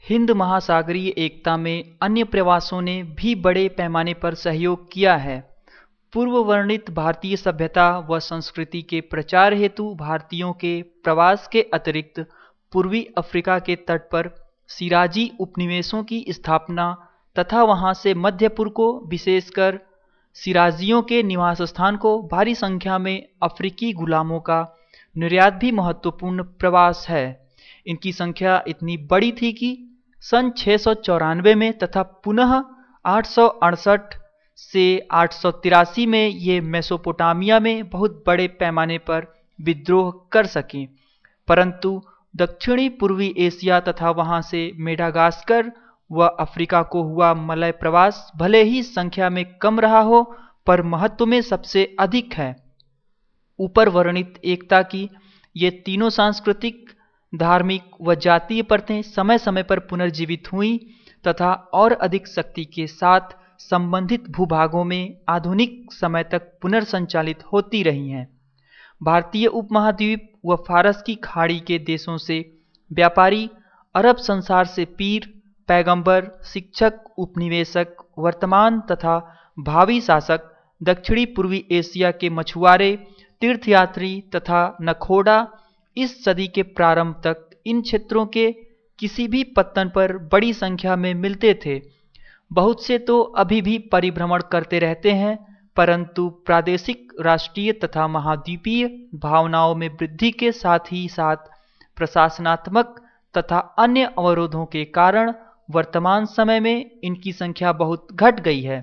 हिंद महासागरीय एकता में अन्य प्रवासों ने भी बड़े पैमाने पर सहयोग किया है। पूर्व वर्णित भारतीय सभ्यता व संस्कृति के प्रचार हेतु भारतीयों के प्रवास के अतिरिक्त पूर्वी अफ्रीका के तट पर सिराजी उपनिवेशों की स्थापना तथा वहां से मध्यपुर को, विशेषकर सिराजियों के निवास स्थान को, भारी संख्या में अफ्रीकी गुलामों का निर्यात भी महत्वपूर्ण प्रवास है। इनकी संख्या इतनी बड़ी थी कि सन 694 में तथा पुनः 868 से 883 में ये मेसोपोटामिया में बहुत बड़े पैमाने पर विद्रोह कर सके, परंतु दक्षिणी पूर्वी एशिया तथा वहां से मेडागास्कर व अफ्रीका को हुआ मलय प्रवास भले ही संख्या में कम रहा हो, पर महत्व में सबसे अधिक है। ऊपर वर्णित एकता की ये तीनों सांस्कृतिक, धार्मिक व जातीय परतें समय समय पर पुनर्जीवित हुई तथा और अधिक शक्ति के साथ संबंधित भूभागों में आधुनिक समय तक पुनर्संचालित होती रही हैं। भारतीय उपमहाद्वीप व फारस की खाड़ी के देशों से व्यापारी, अरब संसार से पीर, पैगंबर, शिक्षक, उपनिवेशक, वर्तमान तथा भावी शासक, दक्षिणी पूर्वी एशिया के मछुआरे, तीर्थयात्री तथा नखोड़ा इस सदी के प्रारंभ तक इन क्षेत्रों के किसी भी पत्तन पर बड़ी संख्या में मिलते थे। बहुत से तो अभी भी परिभ्रमण करते रहते हैं, परंतु प्रादेशिक, राष्ट्रीय तथा महाद्वीपीय भावनाओं में वृद्धि के साथ ही साथ प्रशासनात्मक तथा अन्य अवरोधों के कारण वर्तमान समय में इनकी संख्या बहुत घट गई है।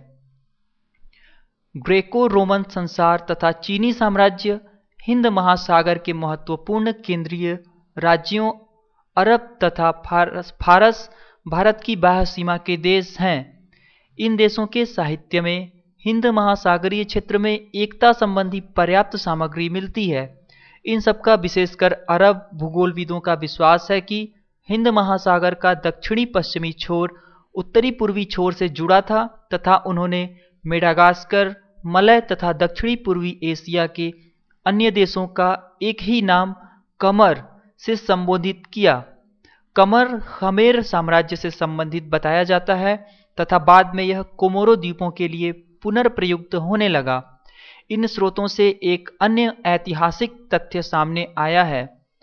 ग्रेको रोमन संसार तथा चीनी साम्राज्य हिंद महासागर के महत्वपूर्ण केंद्रीय राज्यों अरब तथा फारस भारत की बाह्य सीमा के देश हैं। इन देशों के साहित्य में हिंद महासागरीय क्षेत्र में एकता संबंधी पर्याप्त सामग्री मिलती है। इन सबका विशेषकर अरब भूगोलविदों का विश्वास है कि हिंद महासागर का दक्षिणी पश्चिमी छोर उत्तरी पूर्वी छोर से जुड़ा था तथा उन्होंने मेडागास्कर, मलय तथा दक्षिणी पूर्वी एशिया के अन्य देशों का एक ही नाम कमर से संबोधित किया। कमर खमेर साम्राज्य से संबंधित बताया जाता है तथा बाद में यह कोमोरो द्वीपों के लिए पुनर्प्रयुक्त होने लगा। इन स्रोतों से एक अन्य ऐतिहासिक तथ्य सामने आया है।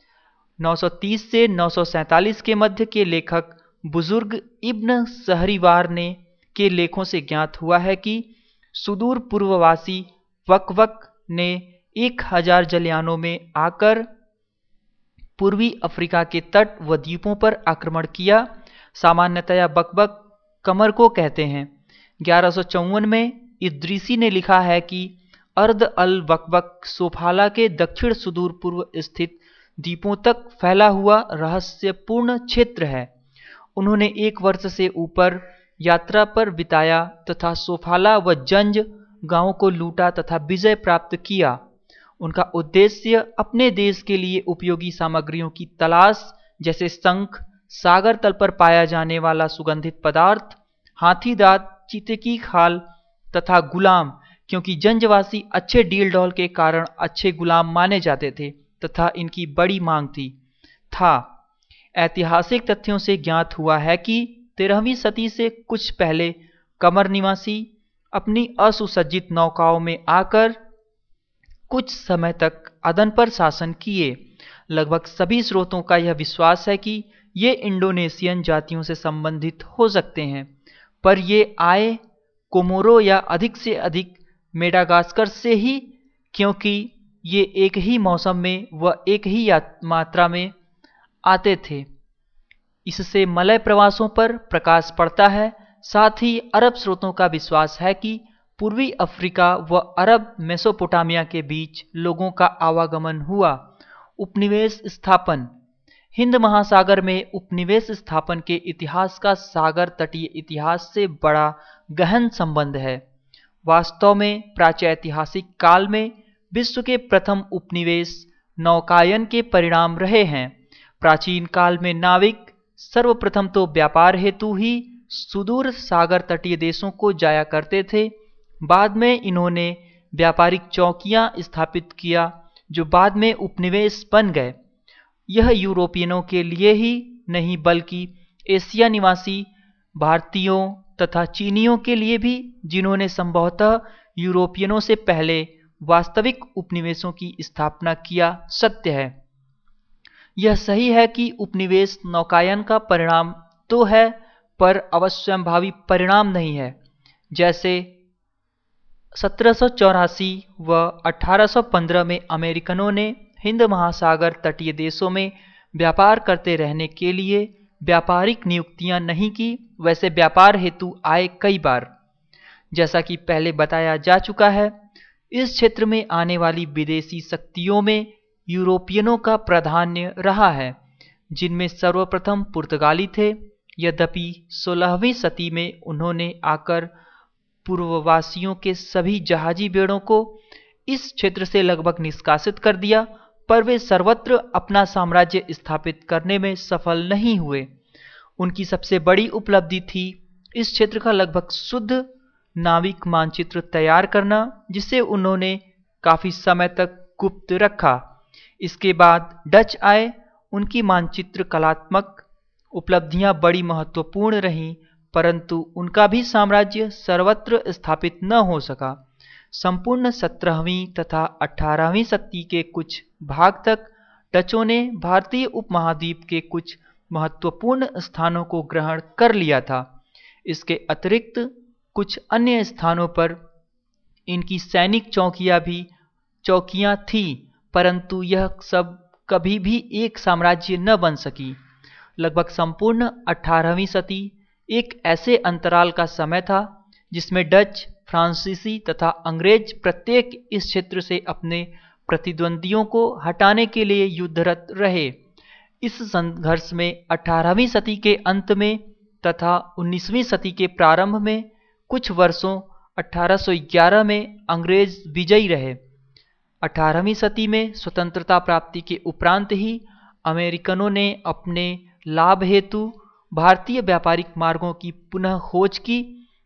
930 से 947 के मध्य के लेखक बुजुर्ग इब्न सहरीवार ने के लेखों से ज्ञात हुआ है कि सुदूर पूर्ववासी वकवक ने 1000 जलयानों में आकर पूर्वी अफ्रीका के तट व द्वीपों पर आक्रमण किया। सामान्यतया बकबक कमर को कहते हैं। 1154 में इद्रीसी ने लिखा है कि अर्द अल बकबक सोफाला के दक्षिण सुदूर पूर्व स्थित द्वीपों तक फैला हुआ रहस्यपूर्ण क्षेत्र है। उन्होंने 1 वर्ष से ऊपर यात्रा पर बिताया तथा सोफाला व जंज गांवों को लूटा तथा विजय प्राप्त किया। उनका उद्देश्य अपने देश के लिए उपयोगी सामग्रियों की तलाश, जैसे शंख, सागर तल पर पाया जाने वाला सुगंधित पदार्थ, हाथी दांत, चीते की खाल तथा गुलाम, क्योंकि जंजवासी अच्छे डील डॉल के कारण अच्छे गुलाम माने जाते थे तथा इनकी बड़ी मांग था। ऐतिहासिक तथ्यों से ज्ञात हुआ है कि 13वीं सदी से कुछ पहले कमर निवासी अपनी असुसज्जित नौकाओं में आकर कुछ समय तक अदन पर शासन किए। लगभग सभी स्रोतों का यह विश्वास है कि ये इंडोनेशियन जातियों से संबंधित हो सकते हैं, पर ये आए कोमोरो या अधिक से अधिक मेडागास्कर से ही, क्योंकि ये एक ही मौसम में व एक ही मात्रा में आते थे। इससे मलय प्रवासों पर प्रकाश पड़ता है। साथ ही अरब स्रोतों का विश्वास है कि पूर्वी अफ्रीका व अरब मेसोपोटामिया के बीच लोगों का आवागमन हुआ। उपनिवेश स्थापन। हिंद महासागर में उपनिवेश स्थापन के इतिहास का सागर तटीय इतिहास से बड़ा गहन संबंध है। वास्तव में प्राचैतिहासिक काल में विश्व के प्रथम उपनिवेश नौकायन के परिणाम रहे हैं। प्राचीन काल में नाविक सर्वप्रथम तो व्यापार हेतु ही सुदूर सागर तटीय देशों को जाया करते थे। बाद में इन्होंने व्यापारिक चौकियां स्थापित किया जो बाद में उपनिवेश बन गए। यह यूरोपियनों के लिए ही नहीं बल्कि एशिया निवासी भारतीयों तथा चीनियों के लिए भी, जिन्होंने संभवतः यूरोपियनों से पहले वास्तविक उपनिवेशों की स्थापना किया, सत्य है। यह सही है कि उपनिवेश नौकायन का परिणाम तो है, पर अवश्यंभावी परिणाम नहीं है। जैसे 1784 व 1815 में अमेरिकनों ने हिंद महासागर तटीय देशों में व्यापार करते रहने के लिए व्यापारिक नियुक्तियां नहीं की, वैसे व्यापार हेतु आए कई बार। जैसा कि पहले बताया जा चुका है, इस क्षेत्र में आने वाली विदेशी शक्तियों में यूरोपियनों का प्राधान्य रहा है, जिनमें सर्वप्रथम पुर्तगाली थे। यद्यपि 16वीं सदी में उन्होंने आकर पूर्ववासियों के सभी जहाजी बेड़ों को इस क्षेत्र से लगभग निष्कासित कर दिया, पर वे सर्वत्र अपना साम्राज्य स्थापित करने में सफल नहीं हुए। उनकी सबसे बड़ी उपलब्धि थी इस क्षेत्र का लगभग शुद्ध नाविक मानचित्र तैयार करना, जिसे उन्होंने काफी समय तक गुप्त रखा। इसके बाद डच आए। उनकी मानचित्र कलात्मक उपलब्धियां बड़ी महत्वपूर्ण रहीं, परंतु उनका भी साम्राज्य सर्वत्र स्थापित न हो सका। संपूर्ण 17वीं तथा 18वीं सदी के कुछ भाग तक डचों ने भारतीय उपमहाद्वीप के कुछ महत्वपूर्ण स्थानों को ग्रहण कर लिया था। इसके अतिरिक्त कुछ अन्य स्थानों पर इनकी सैनिक चौकियां थीं, परंतु यह सब कभी भी एक साम्राज्य न बन सकी। लगभग संपूर्ण 18वीं सदी एक ऐसे अंतराल का समय था जिसमें डच, फ्रांसीसी तथा अंग्रेज प्रत्येक इस क्षेत्र से अपने प्रतिद्वंदियों को हटाने के लिए युद्धरत रहे। इस संघर्ष में 18वीं सदी के अंत में तथा 19वीं सदी के प्रारंभ में कुछ वर्षों 1811 में अंग्रेज विजयी रहे। 18वीं सदी में स्वतंत्रता प्राप्ति के उपरांत ही अमेरिकनों ने अपने लाभ हेतु भारतीय व्यापारिक मार्गों की पुनः खोज की।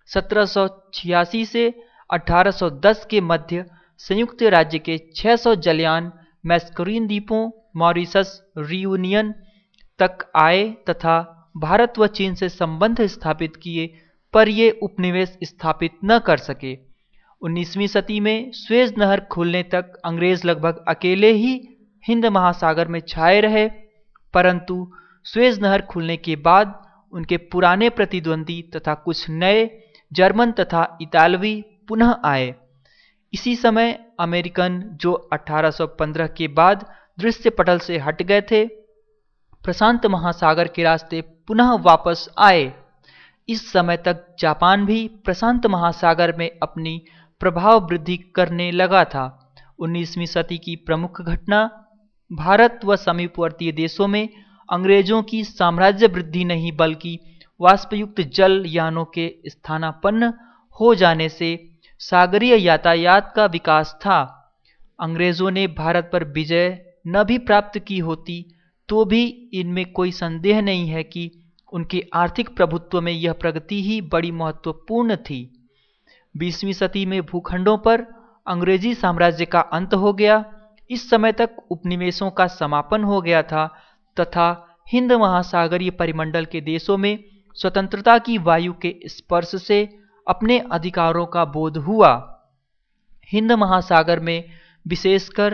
1786 से 1810 के मध्य संयुक्त राज्य के 600 जलयान मैस्करीन द्वीपों, मॉरिशस, रियूनियन तक आए तथा भारत व चीन से संबंध स्थापित किए, पर ये उपनिवेश स्थापित न कर सके। 19वीं सदी में स्वेज नहर खुलने तक अंग्रेज लगभग अकेले ही हिंद महासागर में छाए रहे, परंतु स्वेज नहर खुलने के बाद उनके पुराने प्रतिद्वंदी तथा कुछ नए जर्मन तथा इतालवी पुनः आए। इसी समय अमेरिकन, जो 1815 के बाद दृश्य पटल से हट गए थे, प्रशांत महासागर के रास्ते पुनः वापस आए। इस समय तक जापान भी प्रशांत महासागर में अपनी प्रभाव वृद्धि करने लगा था। 19वीं सदी की प्रमुख घटना भारत व समीपवर्ती देशों में अंग्रेजों की साम्राज्य वृद्धि नहीं, बल्कि वाष्पयुक्त जल यानों के स्थानापन्न हो जाने से सागरीय यातायात का विकास था। अंग्रेजों ने भारत पर विजय न भी प्राप्त की होती, तो भी इनमें कोई संदेह नहीं है कि उनके आर्थिक प्रभुत्व में यह प्रगति ही बड़ी महत्वपूर्ण थी। 20वीं सदी में भूखंडों पर अंग्रेजी साम्राज्य का अंत हो गया। इस समय तक उपनिवेशों का समापन हो गया था तथा हिंद महासागरीय परिमंडल के देशों में स्वतंत्रता की वायु के स्पर्श से अपने अधिकारों का बोध हुआ। हिंद महासागर में, विशेषकर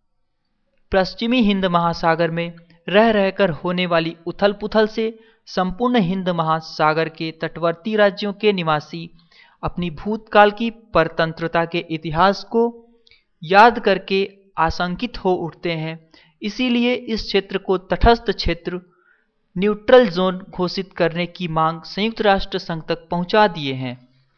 पश्चिमी हिंद महासागर में रह रहकर होने वाली उथल पुथल से संपूर्ण हिंद महासागर के तटवर्ती राज्यों के निवासी अपनी भूतकाल की परतंत्रता के इतिहास को याद करके आशंकित हो उठते हैं। इसीलिए इस क्षेत्र को तटस्थ क्षेत्र, न्यूट्रल जोन घोषित करने की मांग संयुक्त राष्ट्र संघ तक पहुंचा दिए हैं।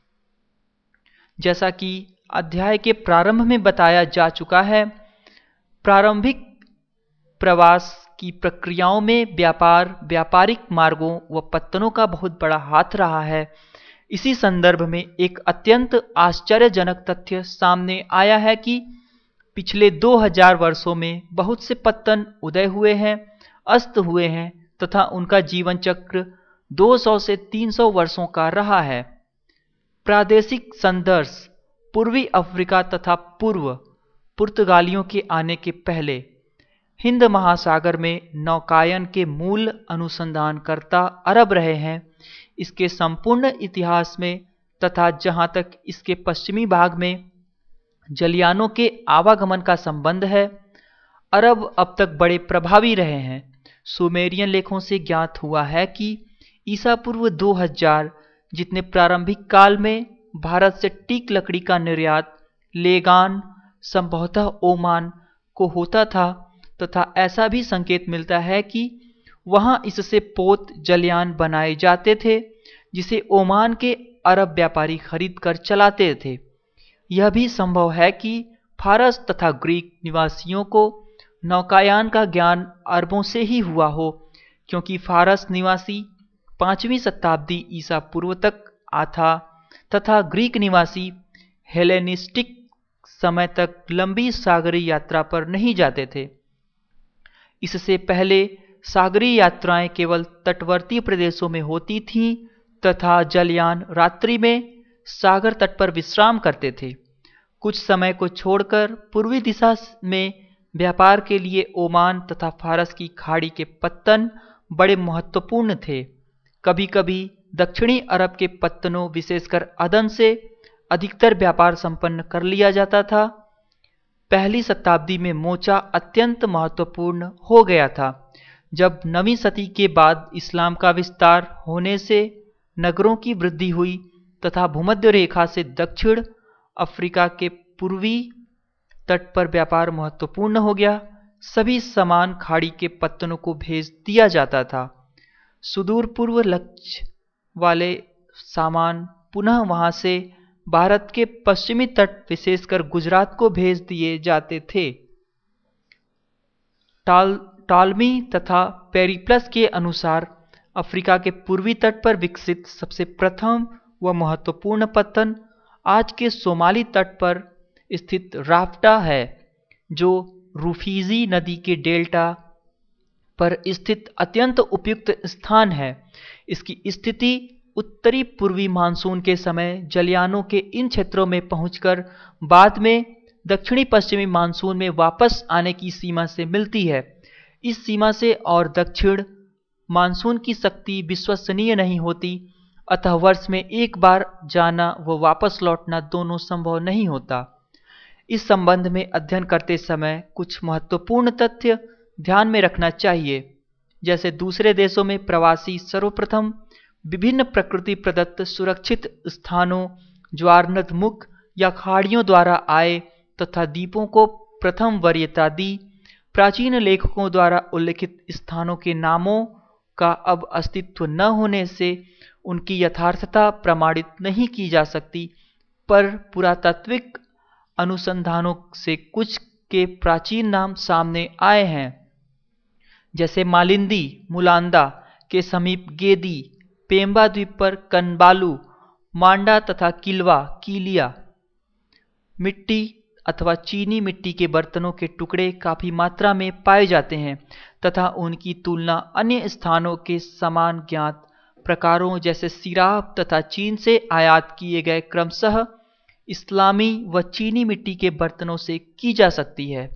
जैसा कि अध्याय के प्रारंभ में बताया जा चुका है, प्रारंभिक प्रवास की प्रक्रियाओं में व्यापारिक मार्गों व पत्तनों का बहुत बड़ा हाथ रहा है। इसी संदर्भ में एक अत्यंत आश्चर्यजनक तथ्य सामने आया है कि पिछले 2000 वर्षों में बहुत से पत्तन उदय हुए हैं, अस्त हुए हैं तथा उनका जीवन चक्र 200 से 300 वर्षों का रहा है। प्रादेशिक संघर्ष पूर्वी अफ्रीका तथा पूर्व पुर्तगालियों के आने के पहले हिंद महासागर में नौकायन के मूल अनुसंधानकर्ता अरब रहे हैं। इसके संपूर्ण इतिहास में तथा जहाँ तक इसके पश्चिमी भाग में जलियानों के आवागमन का संबंध है, अरब अब तक बड़े प्रभावी रहे हैं। सुमेरियन लेखों से ज्ञात हुआ है कि ईसा पूर्व 2000 जितने प्रारंभिक काल में भारत से टीक लकड़ी का निर्यात लेगान संभवतः ओमान को होता था, तथा ऐसा भी संकेत मिलता है कि वहां इससे पोत जलयान बनाए जाते थे जिसे ओमान के अरब व्यापारी खरीद कर चलाते थे। यह भी संभव है कि फारस तथा ग्रीक निवासियों को नौकायान का ज्ञान अरबों से ही हुआ हो, क्योंकि फारस निवासी 5वीं शताब्दी ईसा पूर्व तक था तथा ग्रीक निवासी हेलेनिस्टिक समय तक लंबी सागरीय यात्रा पर नहीं जाते थे। इससे पहले सागरीय यात्राएं केवल तटवर्ती प्रदेशों में होती थीं तथा जलयान रात्रि में सागर तट पर विश्राम करते थे। कुछ समय को छोड़कर पूर्वी दिशा में व्यापार के लिए ओमान तथा फारस की खाड़ी के पत्तन बड़े महत्वपूर्ण थे। कभी कभी दक्षिणी अरब के पत्तनों विशेषकर अदन से अधिकतर व्यापार संपन्न कर लिया जाता था। पहली शताब्दी में मोचा अत्यंत महत्वपूर्ण हो गया था, जब 9वीं सदी के बाद इस्लाम का विस्तार होने से नगरों की वृद्धि हुई तथा भूमध्य रेखा से दक्षिण अफ्रीका के पूर्वी तट पर व्यापार महत्वपूर्ण हो गया। सभी सामान खाड़ी के पत्तनों को भेज दिया जाता था। सुदूर पूर्व लक्ष्य वाले सामान पुनः वहां से भारत के पश्चिमी तट विशेषकर गुजरात को भेज दिए जाते थे। टॉलमी तथा पेरिप्लस के अनुसार अफ्रीका के पूर्वी तट पर विकसित सबसे प्रथम व महत्वपूर्ण पत्तन आज के सोमाली तट पर स्थित राफ्टा है, जो रूफीजी नदी के डेल्टा पर स्थित अत्यंत उपयुक्त स्थान है। इसकी स्थिति उत्तरी पूर्वी मानसून के समय जलयानों के इन क्षेत्रों में पहुंचकर बाद में दक्षिणी पश्चिमी मानसून में वापस आने की सीमा से मिलती है। इस सीमा से और दक्षिण मानसून की शक्ति विश्वसनीय नहीं होती, अतः वर्ष में एक बार जाना व वापस लौटना दोनों संभव नहीं होता। इस संबंध में अध्ययन करते समय कुछ महत्वपूर्ण तथ्य ध्यान में रखना चाहिए। जैसे दूसरे देशों में प्रवासी सर्वप्रथम विभिन्न प्रकृति प्रदत्त सुरक्षित स्थानों, ज्वारनदमुख या खाड़ियों द्वारा आए तथा द्वीपों को प्रथम वरीयता दी। प्राचीन लेखकों द्वारा उल्लिखित स्थानों के नामों का अब अस्तित्व न होने से उनकी यथार्थता प्रमाणित नहीं की जा सकती, पर पुरातात्विक अनुसंधानों से कुछ के प्राचीन नाम सामने आए हैं, जैसे मालिंदी मुलांदा के समीप गेदी, पेम्बा द्वीप पर कनबालू, मांडा तथा किलवा कीलिया। मिट्टी अथवा चीनी मिट्टी के बर्तनों के टुकड़े काफी मात्रा में पाए जाते हैं तथा उनकी तुलना अन्य स्थानों के समान ज्ञात प्रकारों जैसे सिराफ तथा चीन से आयात किए गए क्रमशः इस्लामी व चीनी मिट्टी के बर्तनों से की जा सकती है।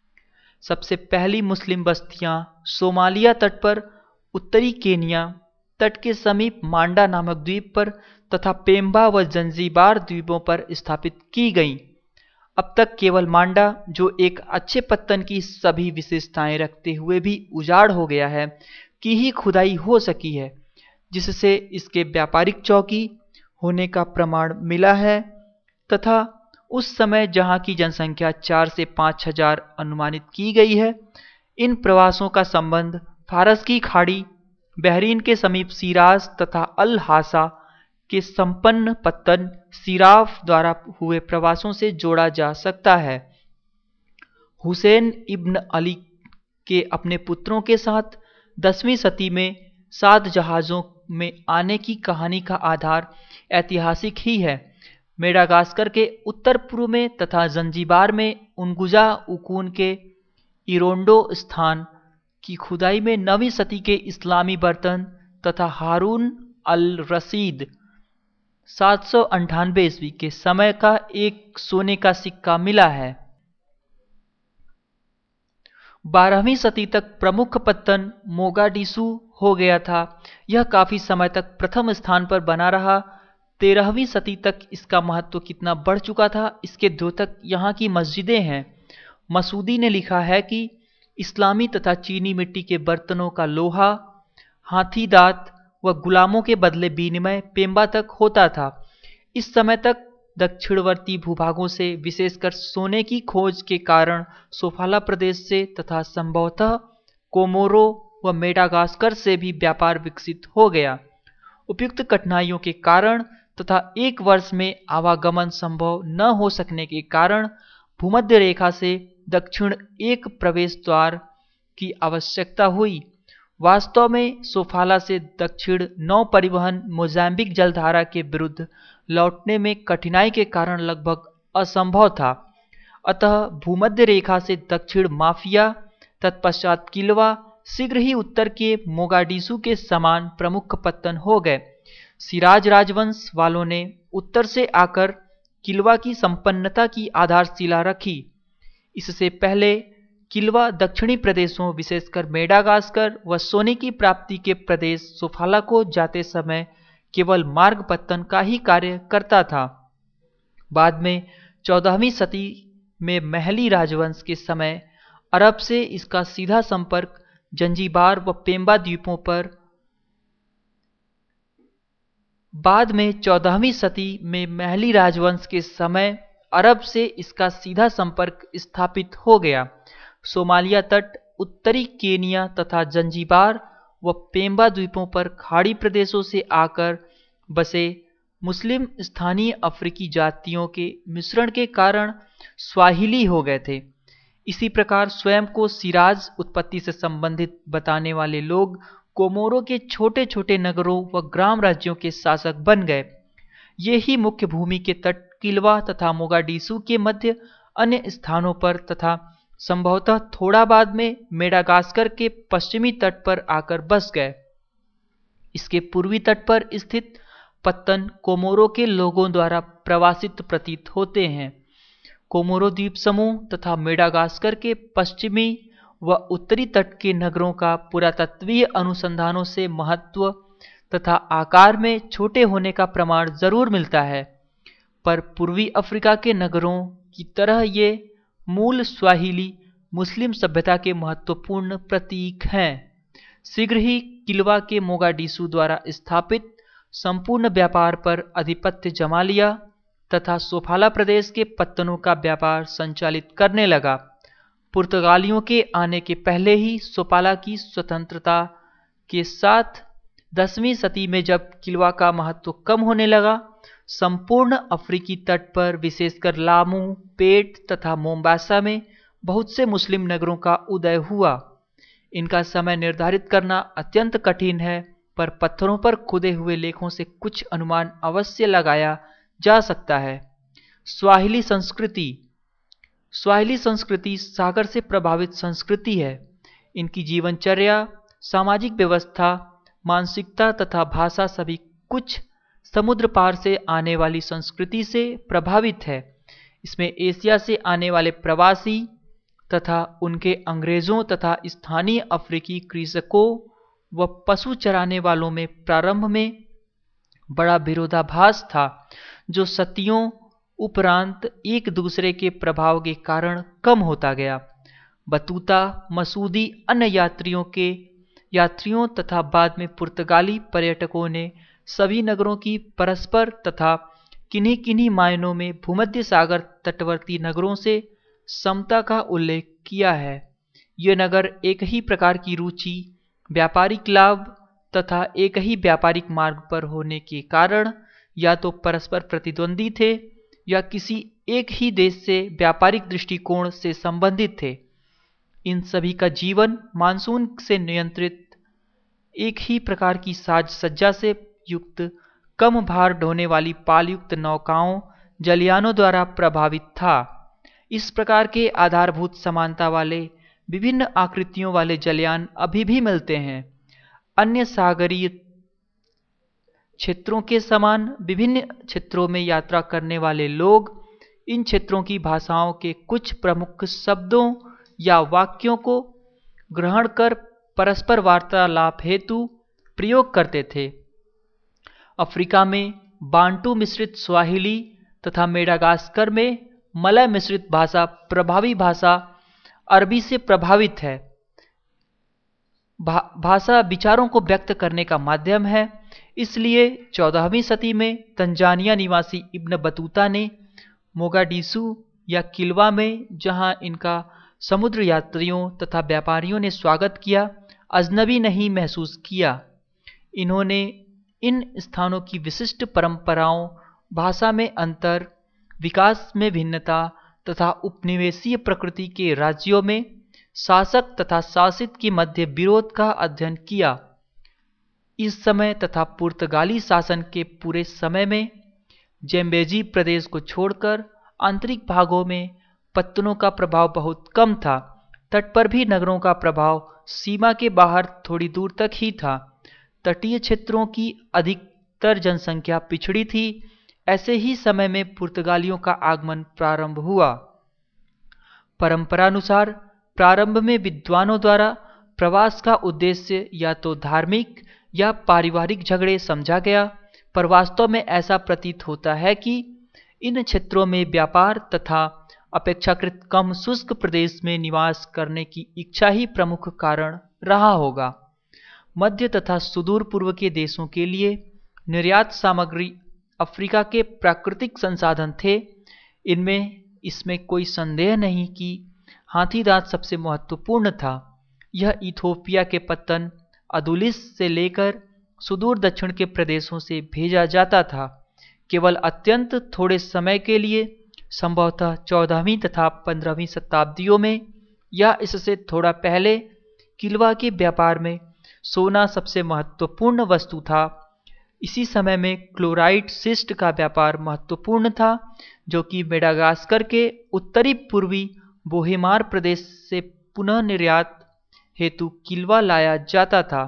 सबसे पहली मुस्लिम बस्तियां सोमालिया तट पर, उत्तरी केनिया तट के समीप मांडा नामक द्वीप पर तथा पेम्बा व जंजीबार द्वीपों पर स्थापित की गईं। अब तक केवल मांडा, जो एक अच्छे पत्तन की सभी विशेषताएं रखते हुए भी उजाड़ हो गया है, की ही खुदाई हो सकी है, जिससे इसके व्यापारिक चौकी होने का प्रमाण मिला है तथा उस समय जहां की जनसंख्या 4 से 5 हजार अनुमानित की गई है। इन प्रवासों का संबंध फारस की खाड़ी, बहरीन के समीप सिराज तथा अल हासा के संपन्न पत्तन सिराफ द्वारा हुए प्रवासों से जोड़ा जा सकता है। हुसैन इब्न अली के अपने पुत्रों के साथ 10वीं सदी में 7 जहाज़ों में आने की कहानी का आधार ऐतिहासिक ही है। मेडागास्कर के उत्तर पूर्व में तथा जंजीबार में उनगुजा उकून के इरोंडो स्थान की खुदाई में 9वीं सदी के इस्लामी बर्तन तथा हारून अल रशीद 798 ईस्वी के समय का एक सोने का सिक्का मिला है। 12वीं सदी तक प्रमुख पत्तन मोगाडिशु हो गया था। यह काफी समय तक प्रथम स्थान पर बना रहा। 13वीं सदी तक इसका महत्व कितना बढ़ चुका था, इसके द्योतक यहाँ की मस्जिदें हैं। मसूदी ने लिखा है कि इस्लामी तथा चीनी मिट्टी के बर्तनों का लोहा, हाथी दांत व गुलामों के बदले विनिमय पेम्बा तक होता था। इस समय तक दक्षिणवर्ती भूभागों से विशेषकर सोने की खोज के कारण सोफाला प्रदेश से तथा संभवतः कोमोरो व मेडागास्कर से भी व्यापार विकसित हो गया। उपयुक्त कठिनाइयों के कारण तथा एक वर्ष में आवागमन संभव न हो सकने के कारण भूमध्य रेखा से दक्षिण एक प्रवेश द्वार की आवश्यकता हुई। वास्तव में सोफाला से दक्षिण नौ परिवहन मोजाम्बिक जलधारा के विरुद्ध लौटने में कठिनाई के कारण लगभग असंभव था। अतः भूमध्य रेखा से दक्षिण माफिया, तत्पश्चात किल्वा, शीघ्र ही उत्तर के मोगाडिशु के समान प्रमुख पत्तन हो गए। सिराज राजवंश वालों ने उत्तर से आकर किल्वा की संपन्नता की आधारशिला रखी। इससे पहले किल्वा दक्षिणी प्रदेशों विशेषकर मेडागास्कर व सोने की प्राप्ति के प्रदेश सोफाला को जाते समय केवल मार्ग पत्तन का ही कार्य करता था। बाद में 14वीं सदी में महली राजवंश के समय अरब से इसका सीधा संपर्क जंजीबार व पेम्बा द्वीपों पर बाद में 14वीं सदी में महली राजवंश के समय अरब से इसका सीधा संपर्क स्थापित हो गया। सोमालिया तट, उत्तरी केनिया तथा जंजीबार व पेम्बा द्वीपों पर खाड़ी प्रदेशों से आकर बसे मुस्लिम स्थानीय अफ्रीकी जातियों के मिश्रण के कारण स्वाहिली हो गए थे। इसी प्रकार स्वयं को सिराज उत्पत्ति से संबंधित बताने वाले लोग कोमोरो के छोटे छोटे नगरों व ग्राम राज्यों के शासक बन गए। ये ही मुख्य भूमि के तट किल्वा तथा मोगाडिशु के मध्य अन्य स्थानों पर तथा संभवतः थोड़ा बाद में मेडागास्कर के पश्चिमी तट पर आकर बस गए। इसके पूर्वी तट पर स्थित पत्तन कोमोरो के लोगों द्वारा प्रवासित प्रतीत होते हैं। कोमोरो द्वीप समूह तथा मेडागास्कर के पश्चिमी व उत्तरी तट के नगरों का पुरातत्वीय अनुसंधानों से महत्व तथा आकार में छोटे होने का प्रमाण जरूर मिलता है, पर पूर्वी अफ्रीका के नगरों की तरह ये मूल स्वाहिली मुस्लिम सभ्यता के महत्वपूर्ण प्रतीक हैं। शीघ्र ही किल्वा के मोगाडिशु द्वारा स्थापित संपूर्ण व्यापार पर आधिपत्य जमा लिया तथा सोफाला प्रदेश के पत्तनों का व्यापार संचालित करने लगा। पुर्तगालियों के आने के पहले ही सोफाला की स्वतंत्रता के साथ 10वीं सदी में जब किल्वा का महत्व कम होने लगा, संपूर्ण अफ्रीकी तट पर विशेषकर लामू, पेट तथा मोम्बासा में बहुत से मुस्लिम नगरों का उदय हुआ। इनका समय निर्धारित करना अत्यंत कठिन है, पर पत्थरों पर खुदे हुए लेखों से कुछ अनुमान अवश्य लगाया जा सकता है। स्वाहिली संस्कृति सागर से प्रभावित संस्कृति है। इनकी जीवनचर्या, सामाजिक व्यवस्था, मानसिकता तथा भाषा सभी कुछ समुद्र पार से आने वाली संस्कृति से प्रभावित है। इसमें एशिया से आने वाले प्रवासी तथा उनके अंग्रेजों तथा स्थानीय अफ्रीकी कृषकों व पशु चराने वालों में प्रारंभ में बड़ा विरोधाभास था, जो सदियों उपरांत एक दूसरे के प्रभाव के कारण कम होता गया। बतूता, मसूदी अन्य यात्रियों तथा बाद में पुर्तगाली पर्यटकों ने सभी नगरों की परस्पर तथा किन्हीं किन्हीं मायनों में भूमध्य सागर तटवर्ती नगरों से समता का उल्लेख किया है। ये नगर एक ही प्रकार की रुचि, व्यापारिक लाभ तथा एक ही व्यापारिक मार्ग पर होने के कारण या तो परस्पर प्रतिद्वंदी थे या किसी एक ही देश से व्यापारिक दृष्टिकोण से संबंधित थे। इन सभी का जीवन मानसून से नियंत्रित एक ही प्रकार की साज सज्जा से युक्त कम भार ढोने वाली पालयुक्त नौकाओं, जलयानों द्वारा प्रभावित था। इस प्रकार के आधारभूत समानता वाले विभिन्न आकृतियों वाले जलयान अभी भी मिलते हैं। अन्य सागरीय क्षेत्रों के समान विभिन्न क्षेत्रों में यात्रा करने वाले लोग इन क्षेत्रों की भाषाओं के कुछ प्रमुख शब्दों या वाक्यों को ग्रहण कर परस्पर वार्तालाप हेतु प्रयोग करते थे। अफ्रीका में बांटू मिश्रित स्वाहिली तथा मेडागास्कर में मलय मिश्रित भाषा प्रभावी भाषा अरबी से प्रभावित है। भाषा विचारों को व्यक्त करने का माध्यम है। इसलिए 14वीं सदी में तंजानिया निवासी इब्न बतूता ने मोगाडिशु या किल्वा में, जहां इनका समुद्र यात्रियों तथा व्यापारियों ने स्वागत किया, अजनबी नहीं महसूस किया। इन्होंने इन स्थानों की विशिष्ट परंपराओं, भाषा में अंतर, विकास में भिन्नता तथा उपनिवेशीय प्रकृति के राज्यों में शासक तथा शासित के मध्य विरोध का अध्ययन किया। इस समय तथा पुर्तगाली शासन के पूरे समय में जेम्बेजी प्रदेश को छोड़कर आंतरिक भागों में पत्तनों का प्रभाव बहुत कम था। तट पर भी नगरों का प्रभाव सीमा के बाहर थोड़ी दूर तक ही था। तटीय क्षेत्रों की अधिकतर जनसंख्या पिछड़ी थी। ऐसे ही समय में पुर्तगालियों का आगमन प्रारंभ हुआ। परंपरानुसार प्रारंभ में विद्वानों द्वारा प्रवास का उद्देश्य या तो धार्मिक या पारिवारिक झगड़े समझा गया, पर वास्तव में ऐसा प्रतीत होता है कि इन क्षेत्रों में व्यापार तथा अपेक्षाकृत कम शुष्क प्रदेश में निवास करने की इच्छा ही प्रमुख कारण रहा होगा। मध्य तथा सुदूर पूर्व के देशों के लिए निर्यात सामग्री अफ्रीका के प्राकृतिक संसाधन थे। इसमें कोई संदेह नहीं कि हाथी दांत सबसे महत्वपूर्ण था। यह इथोपिया के पत्तन अदुलिस से लेकर सुदूर दक्षिण के प्रदेशों से भेजा जाता था। केवल अत्यंत थोड़े समय के लिए, संभवतः 14वीं तथा 15वीं शताब्दियों में या इससे थोड़ा पहले, किल्वा के व्यापार में सोना सबसे महत्वपूर्ण वस्तु था। इसी समय में क्लोराइट शिस्ट का व्यापार महत्वपूर्ण था, जो कि मेडागास्कर के उत्तरी पूर्वी बोहेमार प्रदेश से पुनः निर्यात हेतु किल्वा लाया जाता था।